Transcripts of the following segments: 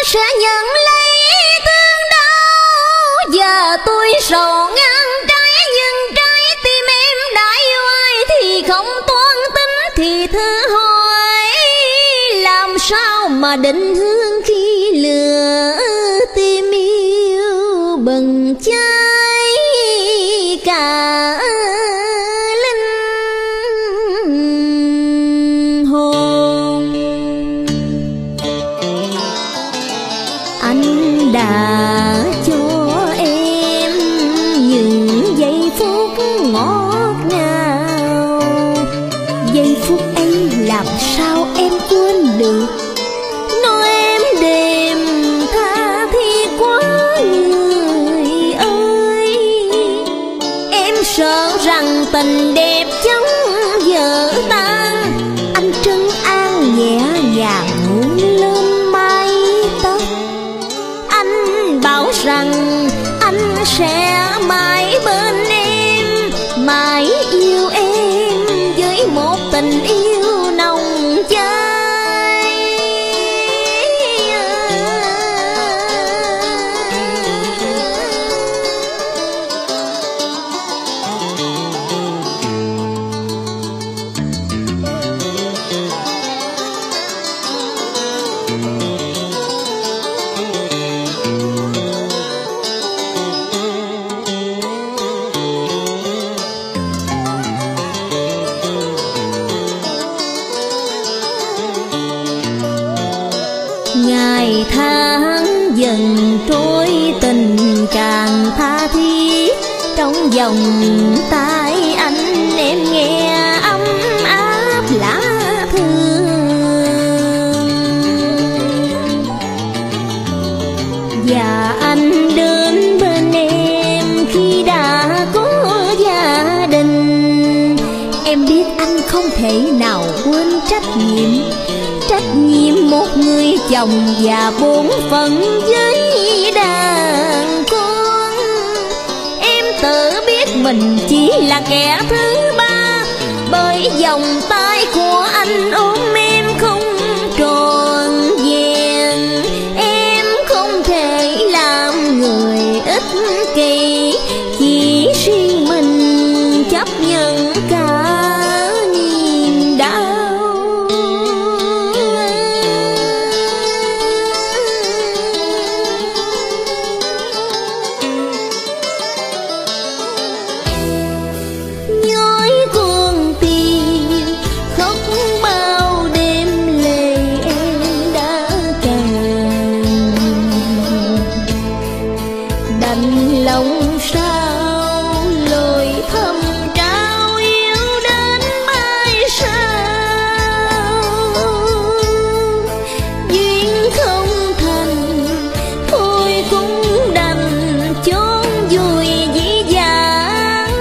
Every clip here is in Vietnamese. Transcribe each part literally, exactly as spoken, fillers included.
sẽ nhận lấy thương đau. Giờ tôi sầu ngang trái, nhưng trái tim em đã yêu ai thì không toan tính. Thì thử hỏi làm sao mà định hướng khi lửa tim yêu bừng cháy cả linh hồn. Anh đã cho em những giây phút ngọt ngào, giây phút ấy làm sao em quên được. Nói em đêm tha thiết quá người ơi, em sợ rằng tình đẹp chóng vỡ tan. Anh trấn an nhẹ nhàng hôn lên mái tóc, anh bảo rằng anh sẽ mãi bên em, mãi yêu em với một tình yêu nồng cháy. Ngày tháng dần trôi, tình càng tha thiết. Trong vòng tay anh em nghe ấm áp lá thư, và anh đến bên em khi đã có gia đình. Em biết anh không thể nào quên trách nhiệm, trách nhiệm một người chồng và bổn phận với đàn con. Em tự biết mình chỉ là kẻ thứ ba, bởi vòng tay của anh ôm em không tròn vẹn. Em không thể làm người ích kỷ, chỉ riêng mình chấp nhận cả niềm đau. Lòng sao lời thầm trao yêu đến mai sau, duyên không thành thôi cũng đành chốn vui dĩ dàng.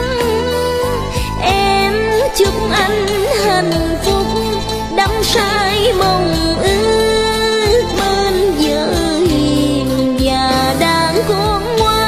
Em chúc anh hạnh phúc đắm say mong ước bên vợ hiền và đàn con.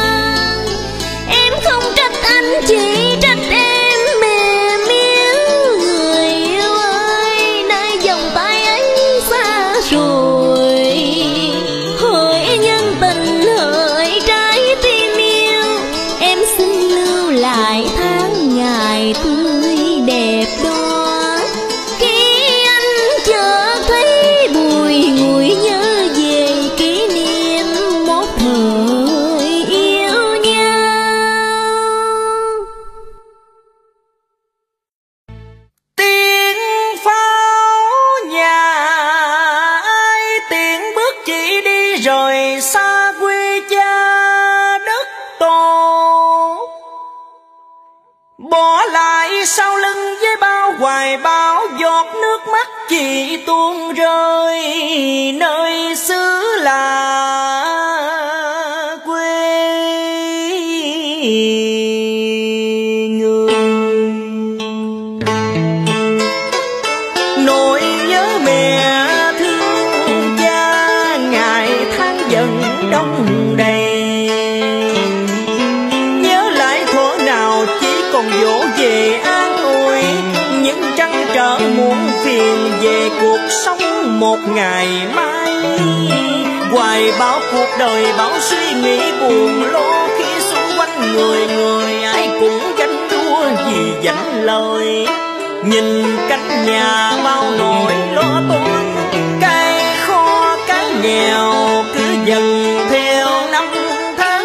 Chỉ trách em mềm yếu, người yêu ơi, nay vòng tay ấy xa rồi. Hỡi nhân tình, hỡi trái tim yêu, em xin lưu lại tháng ngày tươi đẹp đó. Khi anh chợt thấy bùi ngùi nhớ về kỷ niệm một thời yêu nhau. Rồi xa quê cha đất tổ, bỏ lại sau lưng với bao hoài bão. Giọt nước mắt chỉ tuôn rơi nơi xứ lạ quê người. Nỗi nhớ mẹ thương cha, ngày tháng dần đông đầy. Nhớ lại thuở nào chỉ còn dỗ về an ủi, những trăn trở muộn phiền về cuộc sống một ngày mai. hoài bão cuộc đời, bão suy nghĩ buồn lo, khi xung quanh người người ai cũng ganh đua vì danh lời. Nhìn cánh nhà bao nỗi lo toan, cái kho cái nghèo cứ dần theo năm tháng.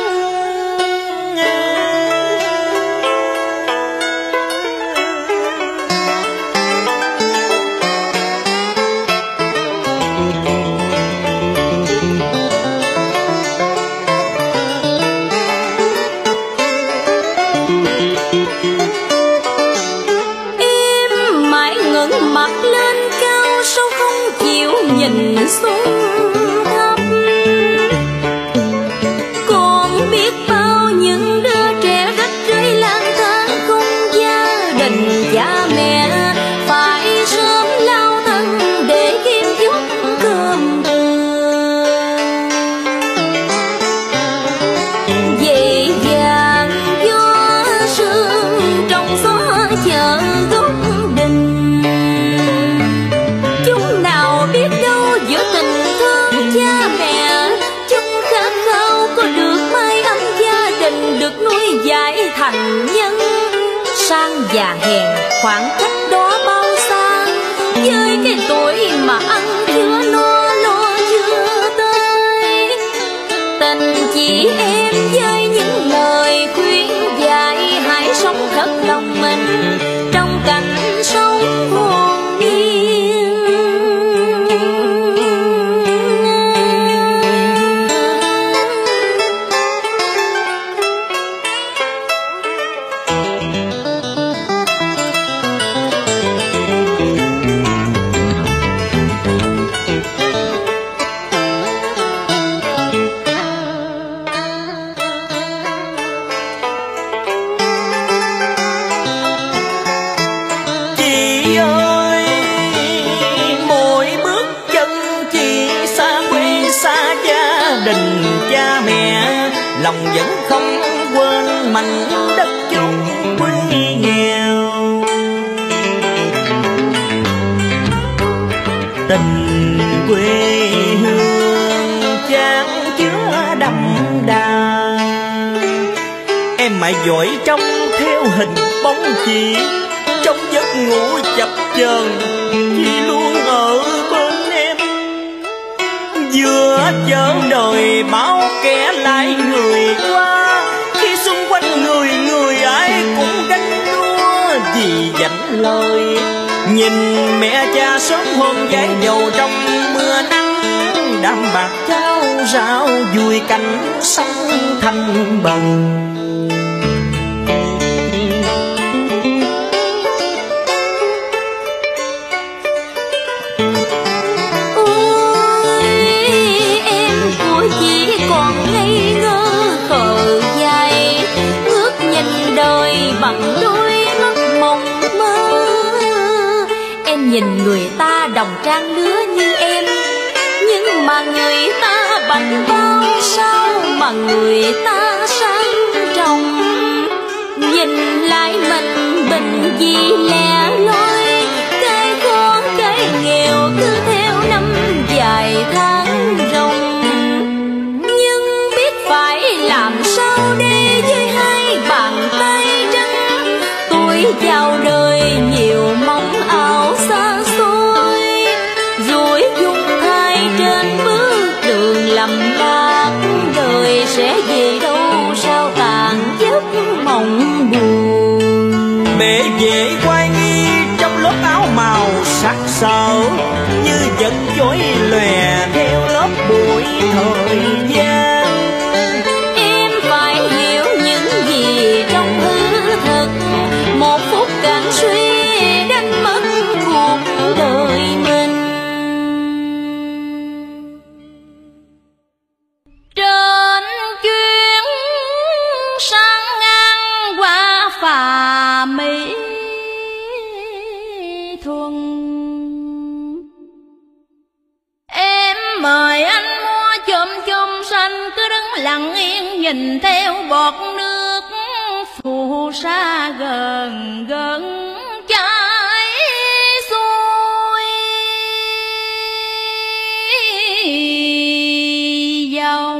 Mặt lên cao sâu không chịu nhìn xuống thấp, còn biết bao những đứa trẻ rách rưới lang thang không gia đình cha mẹ, phải sớm lao thân để kiếm chút cơm thừa. Vậy vàng gió sương trong gió chờ gốc đình, biết đâu giữa tình thương cha mẹ, chúng khát khao có được mái ấm gia đình, được nuôi dạy thành nhân. Sang già hèn khoảng cách đó bao xa, với cái tuổi mà ăn chưa no lo chưa tới. Tình chị em với những lời khuyên dạy, hãy sống thật lòng mình trong cảnh sống hồn nhiên. Đình cha mẹ lòng vẫn không quên mảnh đất chung quê nghèo. Tình quê hương chan chứa đậm đà, em mãi dõi trông theo hình bóng chị, trong giấc ngủ chập chờn chị luôn ở bên em. Vừa chở đời bao kẻ lại người qua, khi xung quanh người người ai cũng ganh đua vì danh lời. Nhìn mẹ cha sớm hôm gái dầu trong mưa nắng, đạm bạc cháo rau vui cảnh sống thanh bần. Bằng đôi mắt mộng mơ, em nhìn người ta đồng trang lứa như em, nhưng mà người ta bảnh bao sao mà người ta sang trọng. Nhìn lại mình bình dị lẻ loi, cái khó cái nghèo cứ theo năm dài tháng rồng. Nhưng biết phải làm sao để với hai bàn tay chào đời nhiều mong ảo xa xôi, rủi dung thai trên bước đường lầm lạc. Đời sẽ về đâu sao tàn giấc mộng buồn. Mẹ về quay nghi trong lớp áo màu sắc sỡ, như vật chói lòe theo lớp bụi thời gian. Em phải hiểu những gì trong hư thực, một phút cạn suy đánh mất cuộc đời mình. Trên chuyến sang ngang qua phà Mỹ Thuận, em mời anh mua chôm chôm xanh, cứ đứng lặng yên nhìn theo bọt nước phù sa gần gần chảy xuôi. dòng.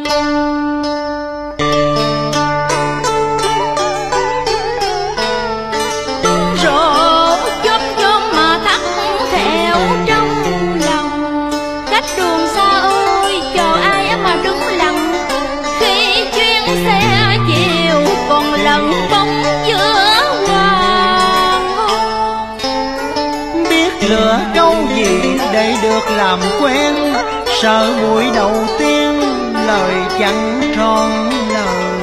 Rổ chốt chốt mà thắt theo trong lòng, cách đường xa ơi chờ ai mà đứng lặng, khi chuyến xe chiều còn lẫn bóng giữa hoàng hôn. Biết lựa câu gì để được làm quen, sợ buổi đầu tiên lời chẳng tròn lời.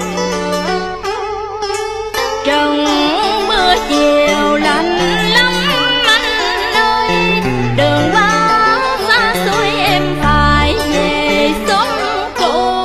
Trần mưa chiều lạnh lắm anh ơi, đường quá xa xôi em phải về xóm cũ.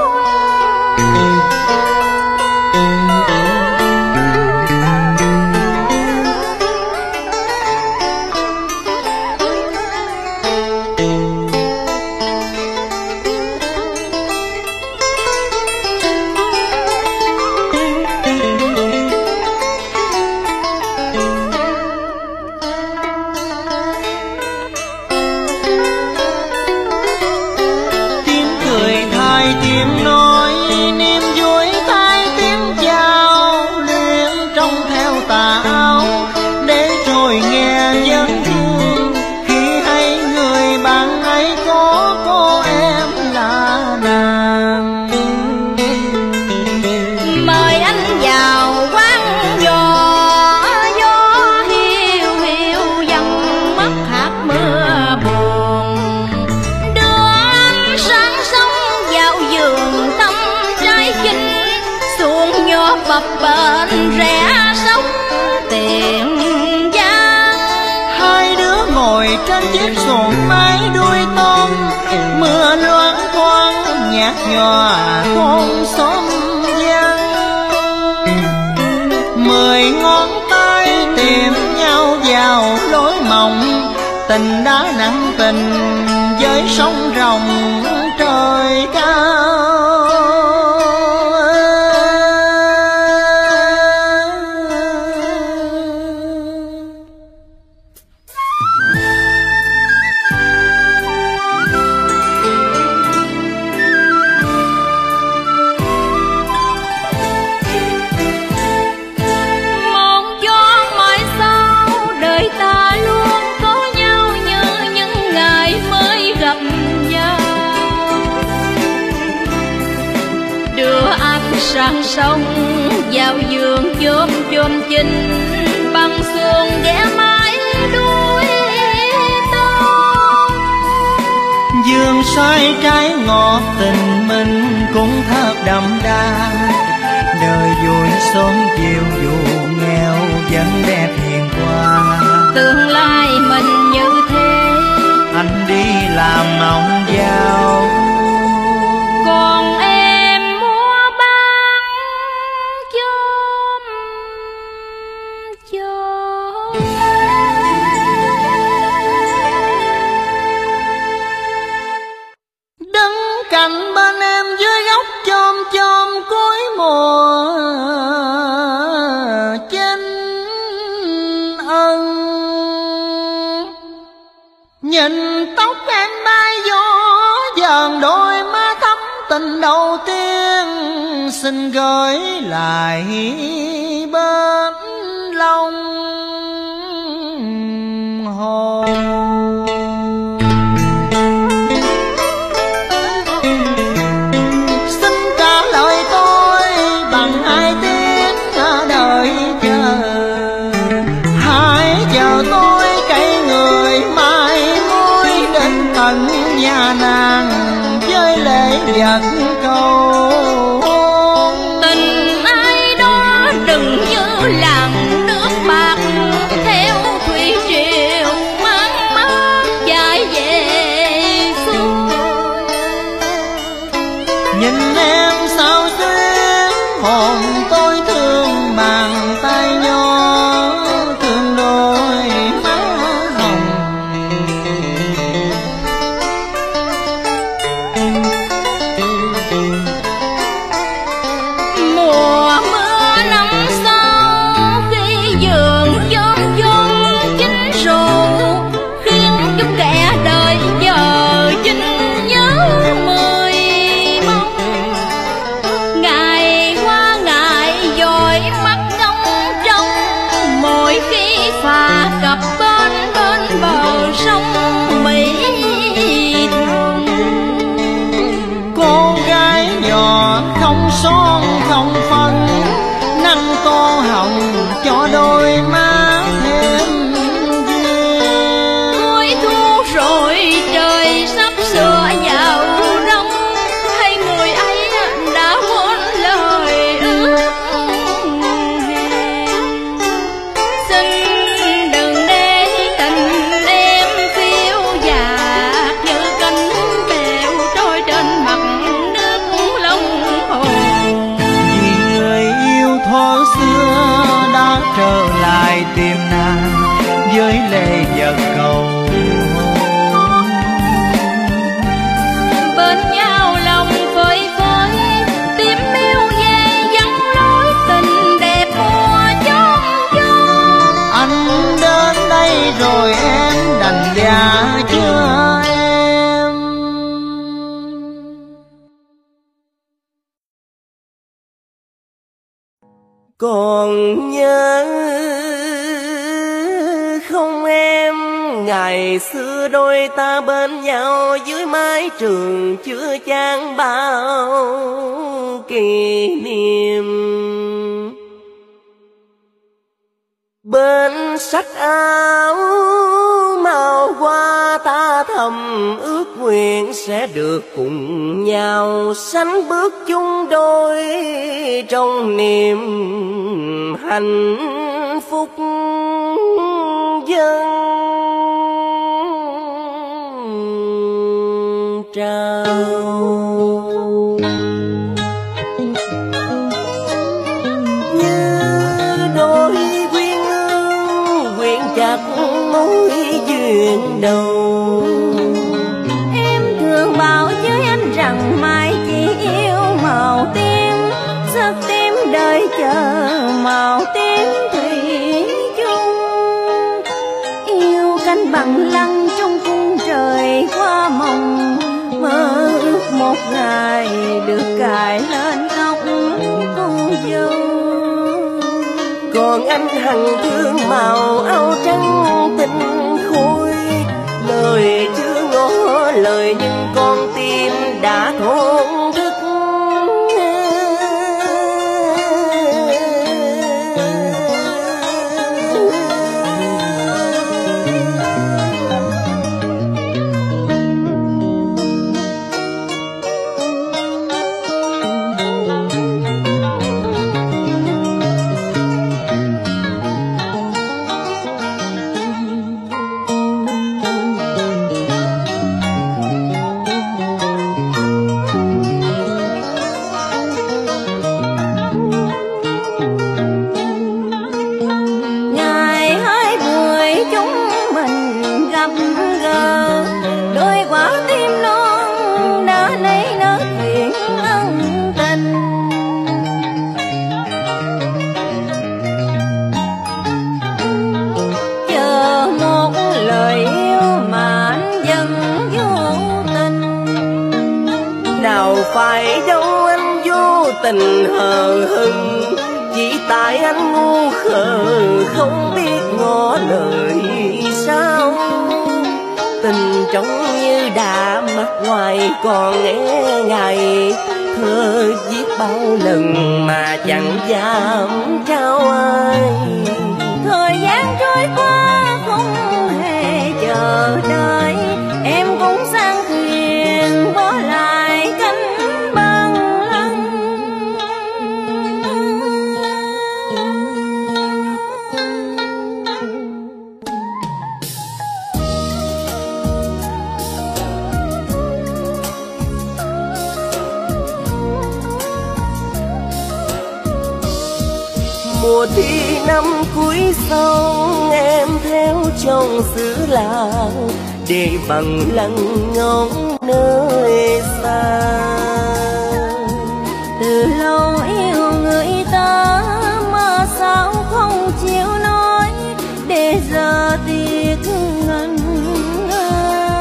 Tiếng nói niềm vui thay tiếng chào, luyện trong theo tà áo để rồi nghe dân thương khi hay người bạn ấy có cô em là nàng. Mời anh vào quán gió, gió hiu hiu dần mất hạt mưa buồn, đưa anh sáng sống vào vườn tâm trái chính, xuồng nhỏ bập bềnh rẽ sóng Tiền Giang. Hai đứa ngồi trên chiếc xuồng máy đuôi tôm, mưa loáng thoáng nhạt nhòa thôn xóm Giang. Mười ngón tay tìm nhau vào lối mộng, tình đã nặng tình với sóng rồng trời cao. Sang sông vào vườn chôm chôm chinh, bằng xuồng ghé mái đuôi tôm. Dương xoay trái ngọt tình mình cũng thật đậm đà, đời vui sớm chiều dù nghèo vẫn đẹp hiền qua. Tương lai mình như thế, anh đi làm mộng giàu, còn em cạnh bên em dưới gốc chôm chôm cuối mùa chinh ân. Nhìn tóc em bay gió dần, đôi má thắm tình đầu tiên xin gửi lại bên lòng hồn. Nhà nàng với lễ vật cầu tình ai đó đừng như làng nước bạc, theo thủy triều mang mát chạy về xuôi. Nhìn em sao xuyến hồn tôi thương bàn tay nhỏ, thương đôi má hồng. Khiến chúng kẻ đời giờ chính nhớ mười mong. Còn nhớ không em, ngày xưa đôi ta bên nhau dưới mái trường chứa chan bao kỷ niệm. Bên sách áo màu hoa ta thầm ước nguyện sẽ được cùng nhau sánh bước chung đôi trong niềm hạnh phúc dân trao. Mối duyên đầu em thường bảo với anh rằng mai chỉ yêu màu tím, sắc tím đời chờ màu tím thủy chung. Yêu cánh bằng lăng trong cung trời qua mộng, mơ ước một ngày được cài lên tóc cô dâu. Còn anh hằng thương màu áo trắng tinh khôi, lời chưa ngỏ lời nhưng con tim đã thổn thức. Phải đâu anh vô tình hờ hững, chỉ tại anh ngu khờ không biết ngỏ lời sao. Tình trông như đã mất ngoài còn nghe ngày, thơ viết bao lần mà chẳng dám trao ai. Thời gian trôi qua không hề chờ đợi, em cũng sang thuyền bỏ lại cánh bằng lăng. Mùa thi năm cuối sông em theo chồng xứ làng, để bằng lăng ngóng nơi xa. Từ lâu yêu người ta mà sao không chịu nói, để giờ tiếc ngần ngơ.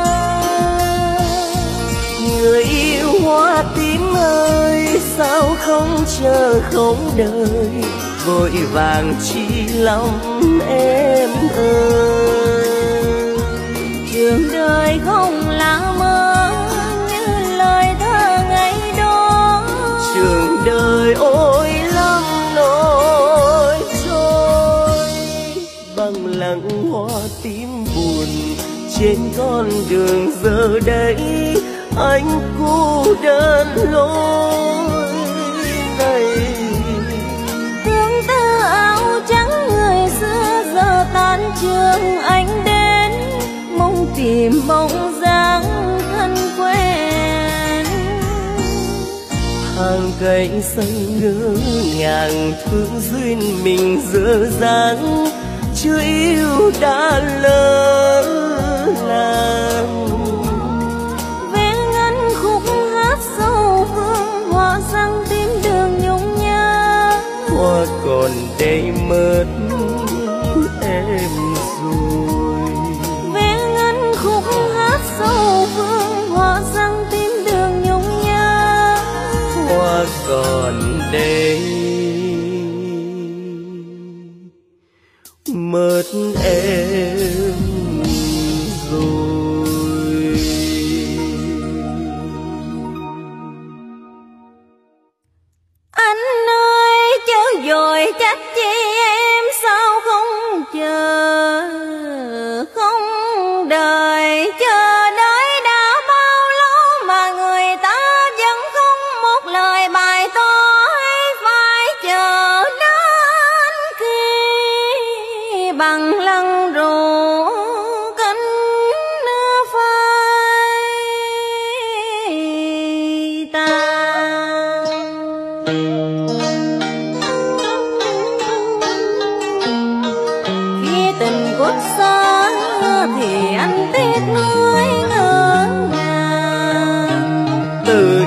Người yêu hoa tím ơi, sao không chờ không đợi, vội vàng chi lòng em ơi. Trường đời không là mơ như lời thơ ngày đó, trường đời ôi lắm nỗi trôi. Bằng lặng hoa tím buồn trên con đường giờ đây, anh cô đơn lối này. Tương tư áo trắng người xưa giờ tan trường anh đến, mong tìm bóng dáng thân quen. Hàng cây xanh ngỡ ngàng thương duyên mình dở dang, chưa yêu đã lỡ làng. Vẽ ngân khúc hát sâu vương hoa răng tim đường nhung nhớ, hoa còn đây mất em rồi. Vẽ ngân khúc hát sâu vương hoa răng tim đường nhung nhớ, hoa còn đây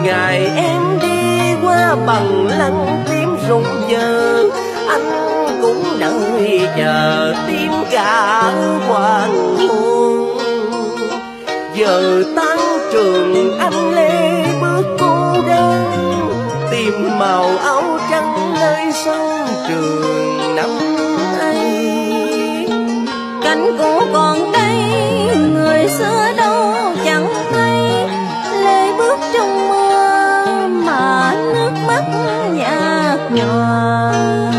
ngày em đi qua bằng lăng tím rụng giờ, anh cũng đợi chờ tiếng gà hoàng hôn. Giờ tan trường anh lê bước cô đơn, tìm màu áo trắng nơi sân trường năm ấy. Cánh cũ còn đây người xưa đâu chẳng thấy, lê bước trong mưa mà nước mắt nhạt nhòa.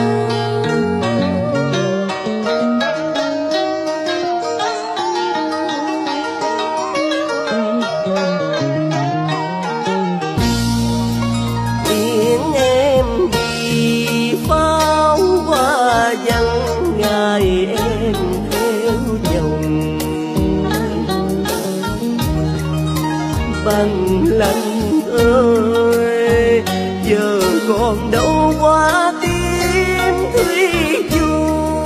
Tiếng em đi pháo hoa vắng ngày em theo chồng, bằng lăng ơi giờ còn đâu qua tim thủy chung.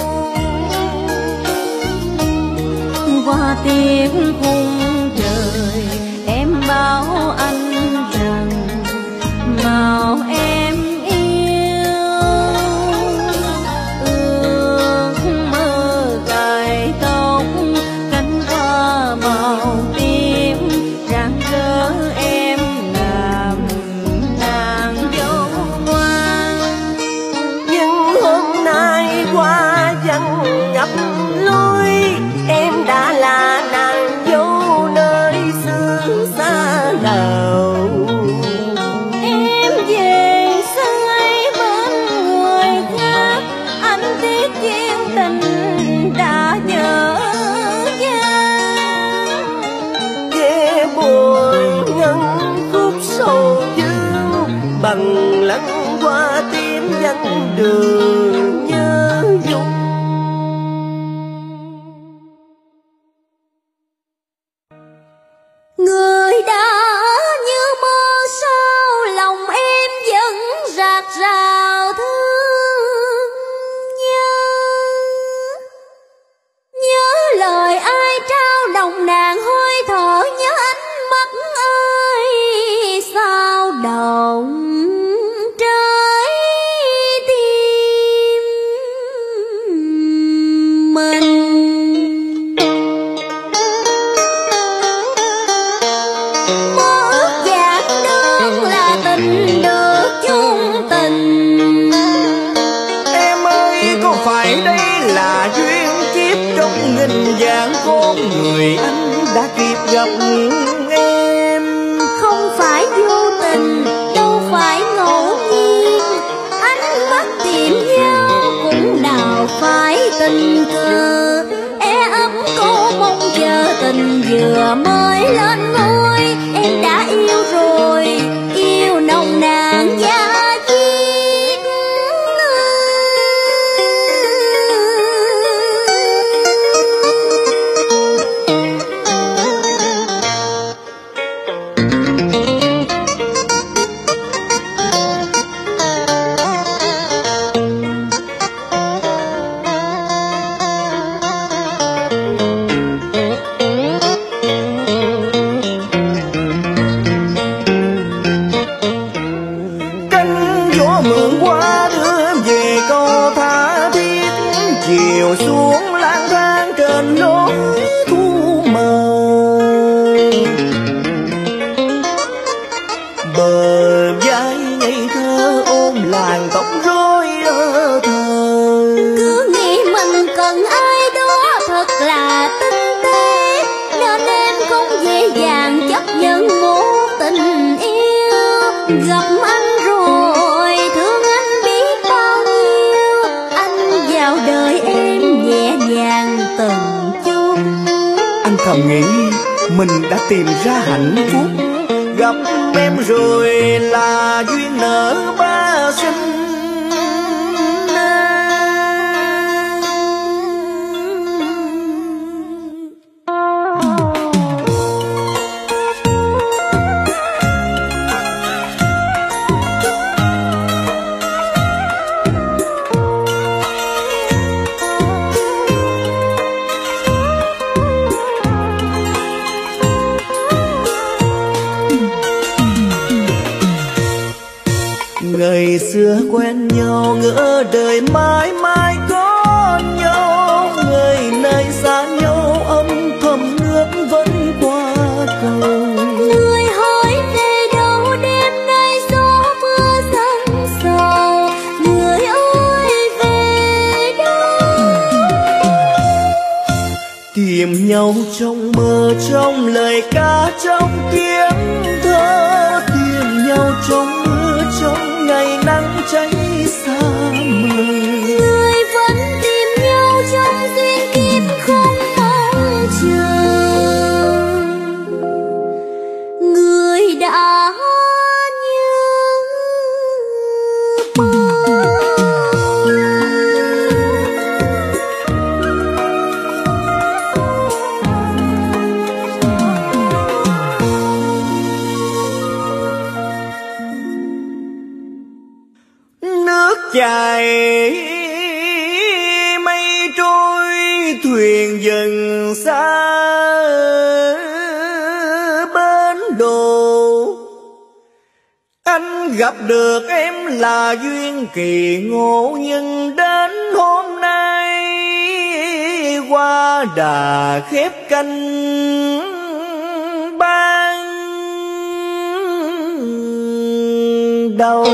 Qua tiếng khung trời em bảo anh rằng màu em yêu, ước mơ cài tóc cánh hoa màu tím, rạng rỡ em làm nàng dâu ngoan. Nhưng hôm nay qua vắng ngập lối, em đã là nàng dâu nơi xứ xa nào. Em về sân ấy bên người khác, anh tiếc duyên tình đã dở dang. Ghé buồn ngân khúc sầu dương, bằng lăng qua tim danh đường nhớ nhung. Người đã như mơ sao lòng em vẫn rạc rào thương nhớ. Nhớ lời ai trao nồng nàn hơi thở, nhớ ánh mắt ai sao động trái tim mình. Mơ ước giản đơn là tình được chung tình. Em ơi có phải đây là duyên kiếp, trong nghìn vạn con người anh đã kịp gặp em. Không phải vô tình, đâu phải ngẫu nhiên, ánh mắt tìm nhau cũng nào phải tình cờ. E ấp câu mong chờ tình vừa mới lên ngôi, em đã yêu rồi, yêu nồng nàn da diết. Cánh gió mượn qua đưa về câu tha thiết, chiều xuống lang thang trên lối thu mờ. Bờ vai ngây thơ ôm làn tóc rối lơ thơ. Cứ nghĩ mình cần ai đó thật là tinh tế, nên em không dễ dàng chấp nhận một tình yêu. Gặp anh rồi thương anh biết bao nhiêu, anh vào đời em nhẹ nhàng từng chút. Anh thầm nghĩ mình đã tìm ra hạnh phúc, gặp em rồi là duyên nợ ba sinh. Ngày xưa quen nhau ngỡ đời mãi mãi có nhau, ngày nay xa nhau âm thầm nước vẫn qua cầu. Người hỏi về đâu đêm nay gió mưa dâng sầu, người ơi về đâu? Tìm nhau trong mơ, trong lời ca, trong tiếng thơ, tìm nhau trong mưa, trong ngày nắng cháy xa mờ. Người vẫn tìm nhau trong duyên kiếp không mong chờ, người đã như mơ. Chảy mây trôi thuyền dần xa bến đồ, anh gặp được em là duyên kỳ ngộ, nhưng đến hôm nay qua đà khép canh ban đầu.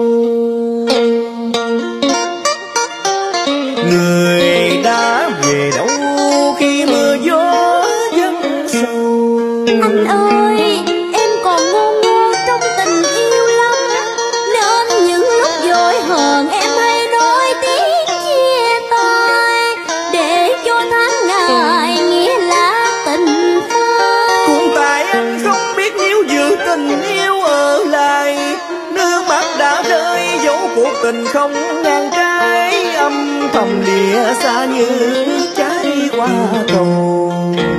Người đã về đâu khi mưa gió dâng sầu? Anh ơi, em còn ngu ngơ trong tình yêu lắm, nên những lúc vội hờn em hay nói tiếng chia tay, để cho tháng ngày nghĩa là tình phai. Cũng tại anh không biết níu giữ tình yêu ở lại, nước mắt đã rơi dấu cuộc tình không ngàn trái, âm thầm lìa xa như nước chảy qua cầu.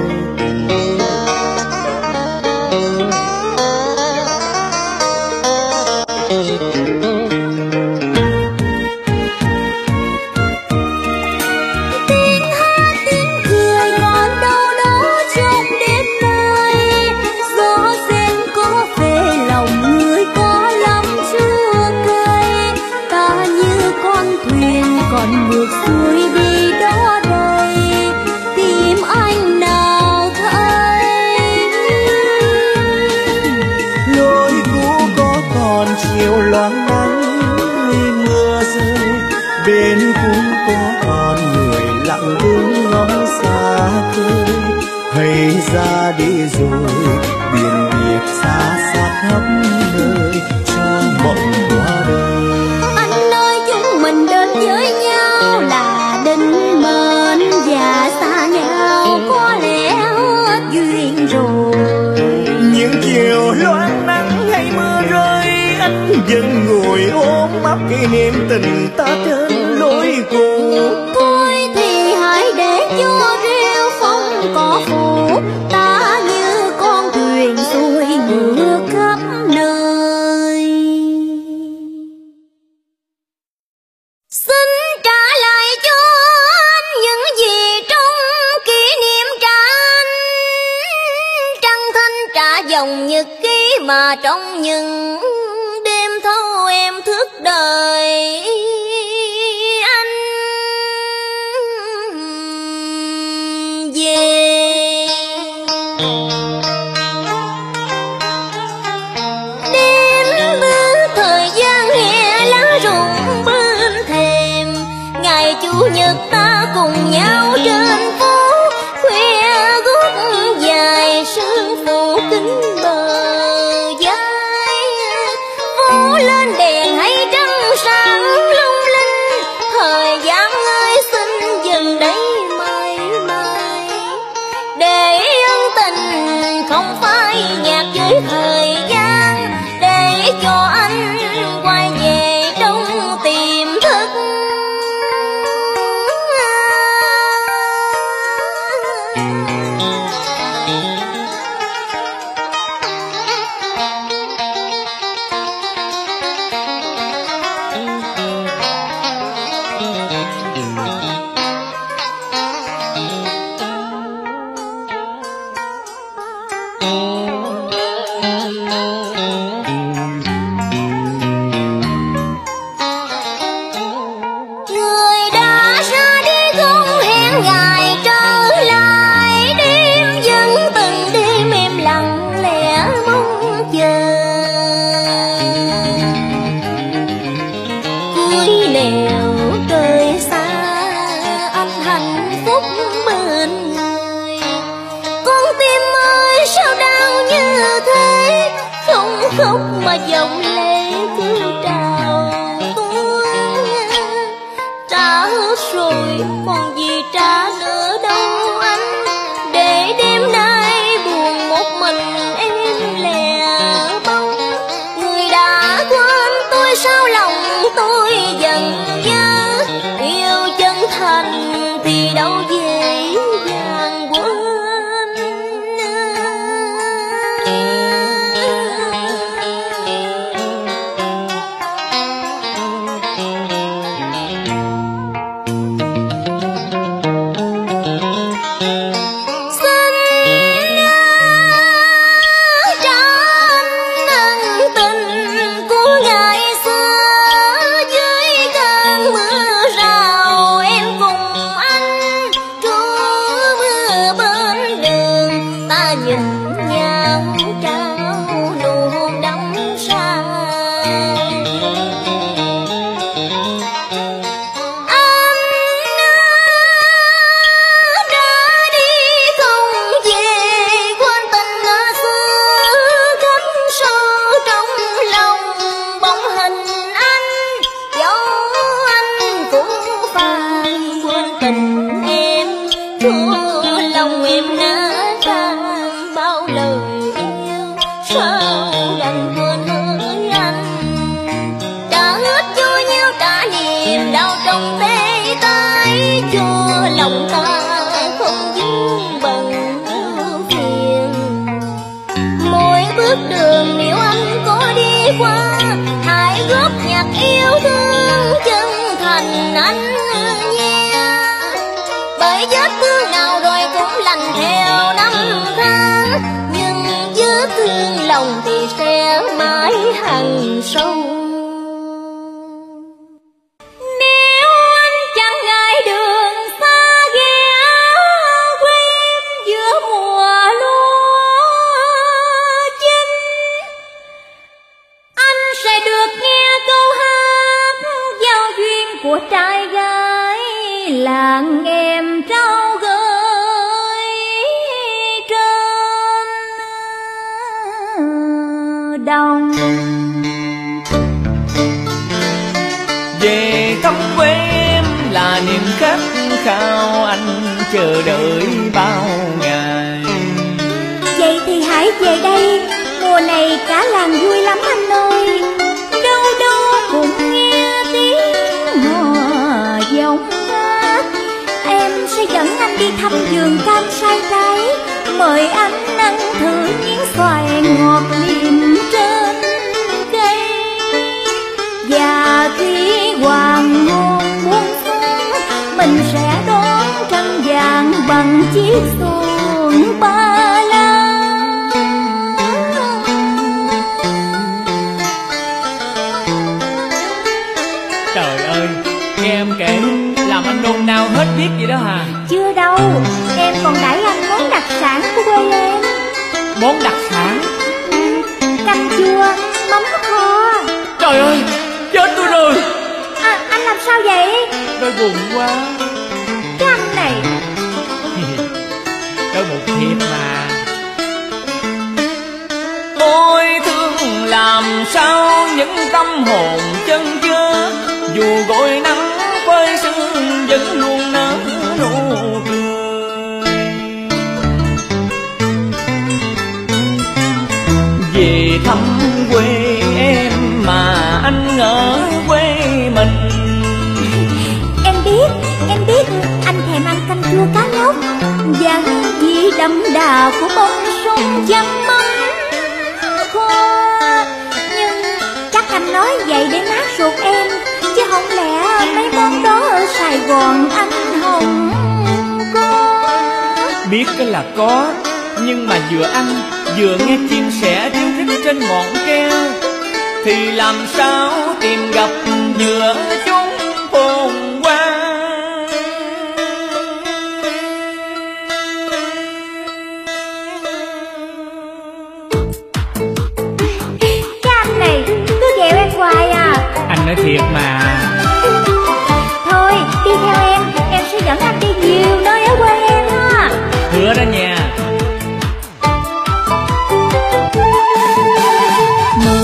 Tiếng hát tiếng cười còn đâu đó trong đêm nay, gió sen có về lòng người có lắm chua cay, ta như con thuyền còn ngược xuôi đi đó đây, tìm anh nào thấy. Lối cũ có còn chiều loáng nắng mưa rơi, bên cũng có còn người lặng đứng ngóng xa khơi. Hay ra đi rồi biển biệt xa xa khắp nơi, cho mộng qua đời. Anh ơi chúng mình đến với nhau là định mệnh, và xa nhau có lẽ hết duyên rồi. Những chiều loáng nắng hay mưa rơi, anh vẫn ngồi ôm ấp kỷ niệm tình ta trên lối cũ. Thôi thì hãy để cho rêu phong cỏ phủ, ta như con thuyền xuôi ngược khắp nơi. Xin trả lại cho anh những gì trong kỷ niệm trả anh, trăng thanh trả dòng nhật ký mà trong những đêm thâu em thức đời anh về. Đêm mưa thời gian hè lá rụng bên thềm, ngày chủ nhật ta cùng nhau trên phố, khuya gót dài sương phủ kín bờ vai, phố lên đèn hay trăng sáng khóc mà dòng lệ cứ trào tuôn. Trả hết rồi còn gì trả nữa đâu anh, để đêm nay buồn một mình em lẻ bóng. Người đã quên tôi sao lòng tôi dần dã, yêu chân thành thì đâu dễ dàng quên. Lòng thì sẽ mãi hằn sâu. Nếu anh chẳng ngại đường xa ghé quên giữa mùa lúa chín, anh sẽ được nghe câu hát giao duyên của trai gái làng em trao gửi đông. Về thăm quê em là niềm khát khao anh chờ đợi bao ngày. Vậy thì hãy về đây, mùa này cả làng vui lắm anh ơi. Đâu đâu cũng nghe tiếng hò giọng hát. Em sẽ dẫn anh đi thăm vườn cam sai trái, mời anh ăn thử miếng xoài ngọt liềm trên cây. Và khi hoàng hôn buông xuống, mình sẽ đón trăng vàng bằng chiếc xuồng ba la. Trời ơi, nghe em kể làm anh nôn nao hết biết vậy đó hả? Chưa đâu, em còn đãi anh món đặc sản của quê em. Món đặc sản? Ừ, canh chua, mắm kho. Trời ơi, chết tôi rồi. À, anh làm sao vậy? Đói bụng quá. Cái anh này. Đói bụng thiệt mà. Tôi thương làm sao những tâm hồn chân chứa, dù gọi nắng phơi sương vẫn luôn nở nụ cười. Về thăm quê em mà anh ở quê mình. Em biết, em biết anh thèm ăn canh chua cá lóc và hương vị đậm đà của bông súng chấm mắm kho. Nhưng chắc anh nói vậy để mát ruột em, chứ không lẽ mấy món đó ở Sài Gòn anh không có. Biết cái là có, nhưng mà vừa ăn vừa nghe chim sẻ ríu rít trên ngọn keo thì làm sao tìm gặp giữa chúng phồn hoa. Cái anh này cứ ghẹo em hoài à. Anh nói thiệt mà. Thôi đi theo em, em sẽ dẫn anh đi nhiều nơi ở quê em á. Hứa đó nha.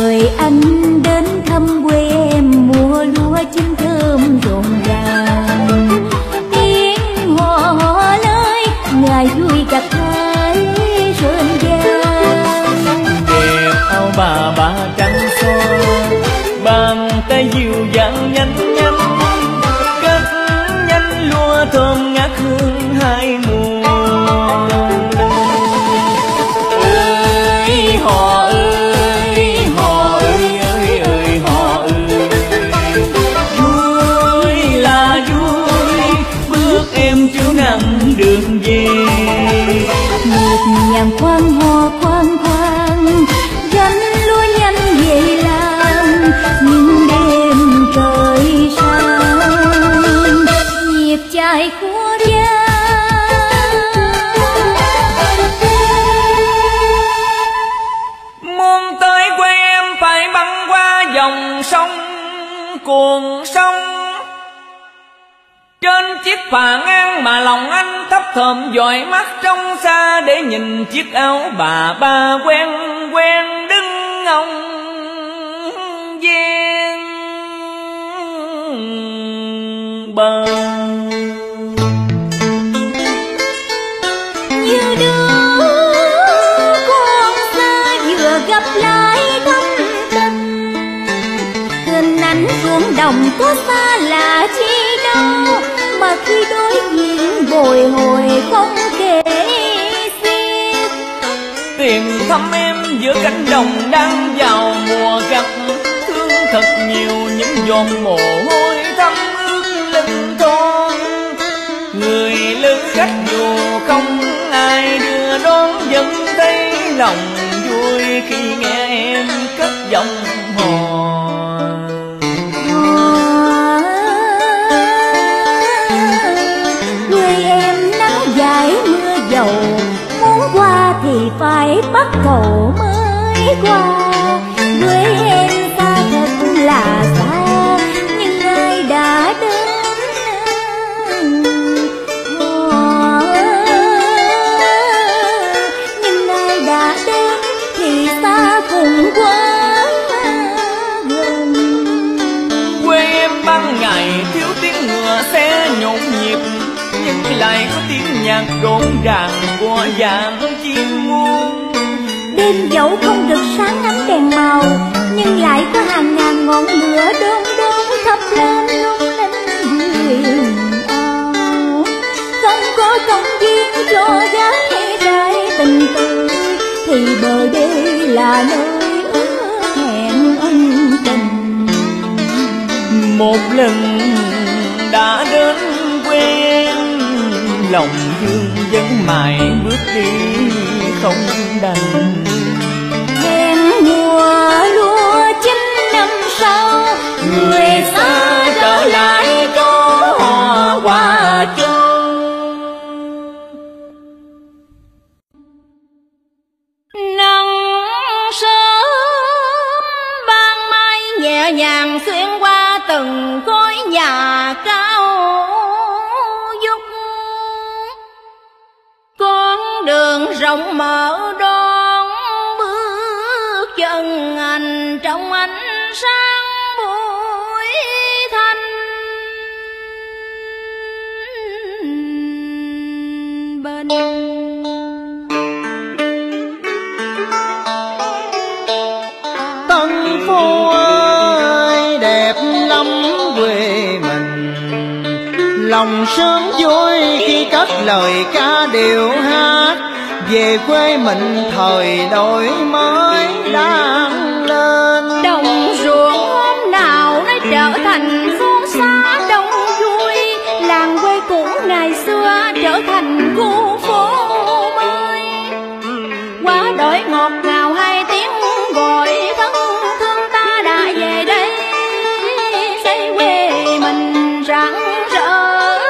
cuồng sông. Trên chiếc phà ngang mà lòng anh thấp thỏm dõi mắt trông xa, để nhìn chiếc áo bà ba quen quen đứng ngóng ven bờ. Như đứa con xa vừa gặp lại thâm tình, hình ảnh ruộng đồng có xa lạ chi đâu, mà khi đối diện bồi hồi không kể xiết. Tiền thăm em giữa cánh đồng đang vào mùa gặt, thương thật nhiều những giọt mồ hôi thấm ướt lưng thon. Người lữ khách dù không ai đưa đón, vẫn thấy lòng vui khi nghe em cất giọng hò. Quê em nắng dài mưa dầu, muốn qua thì phải bắt cầu mới qua. Quê em xa thật là xa, nhưng ai đã đến. Nhưng ai đã đến thì xa cùng quá gần. Quê em ban ngày thiếu tiếng ngựa xe nhộn nhịp, nhưng lại có tiếng nhạc rộn ràng của dàn chim muôn. Đêm dẫu không rực sáng ánh đèn màu, nhưng lại có hàng ngàn ngọn lửa đom đóm thắp lên lung linh huyền ảo. Không có công viên cho gái trai tình tư, thì bờ đê là nơi ước hẹn ân tình. Một lần đã đến quê em, lòng dương vẫn mãi bước đi không đành. Hẹn mùa lúa chín năm sau, người xa trở lại có hoa quả chung. Nắng sớm ban mai nhẹ nhàng xuyên qua từng khối nhà cao vút, con đường rộng mở đón bước chân anh trong ánh sáng buổi thanh bình. Tân Phú ơi đẹp lắm quê mình, lòng sướng vui khi cất lời ca điệu hát. Về quê mình thời đổi mới đang lên, Đồng ruộng hôm nào nó trở thành phương xa đông vui, làng quê cũ ngày xưa trở thành khu phố mới. Quá đổi ngọt ngào hai tiếng gọi thân thương ta đã về đây, xây quê mình rạng rỡ.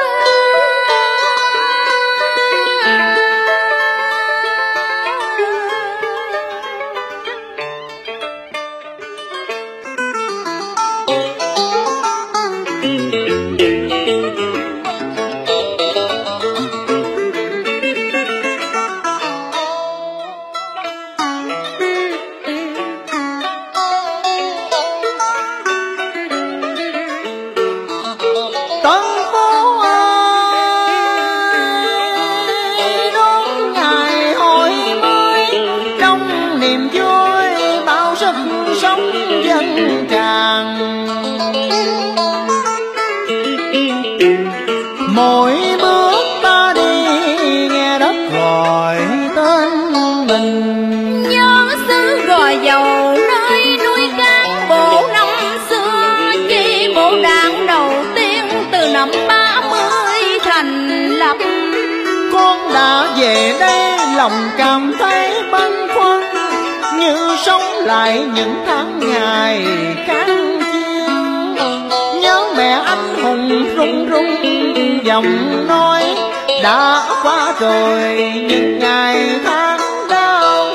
Mỗi bước ta đi nghe đất gọi tên mình, Nhớ xứ Gò Dầu nơi núi cát bộ năm xưa, chi bộ đảng đầu tiên từ năm ba mươi thành lập. Con đã về đây lòng cảm thấy băn khoăn, như sống lại những tháng ngày kháng chiến. Nhớ mẹ anh hùng run run giọng nói, đã qua rồi những ngày tháng đau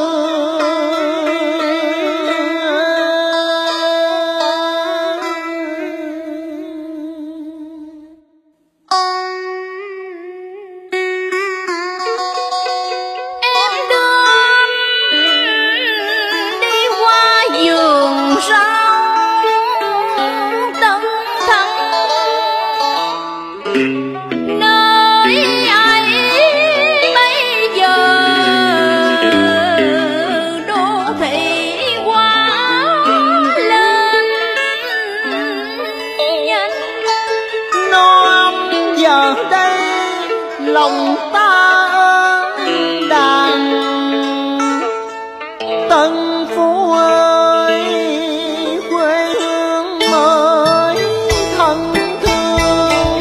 thương. lòng ta ơn đàn. Tân Phú ơi, quê hương mới thân thương.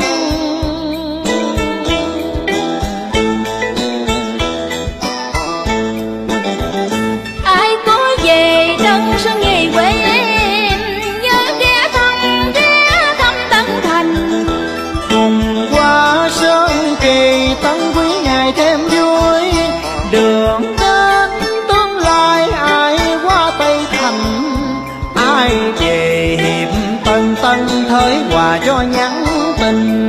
Ai có về đất sơn về quê em, nhớ ghé thăm ghé thăm Tân Thành. Cùng qua sơn kỳ Tân Quý ngày thêm vui, đường đến tương lai ai qua Tây Thành. Ai về hiệp Tân Tân thới quà cho nhắn tình.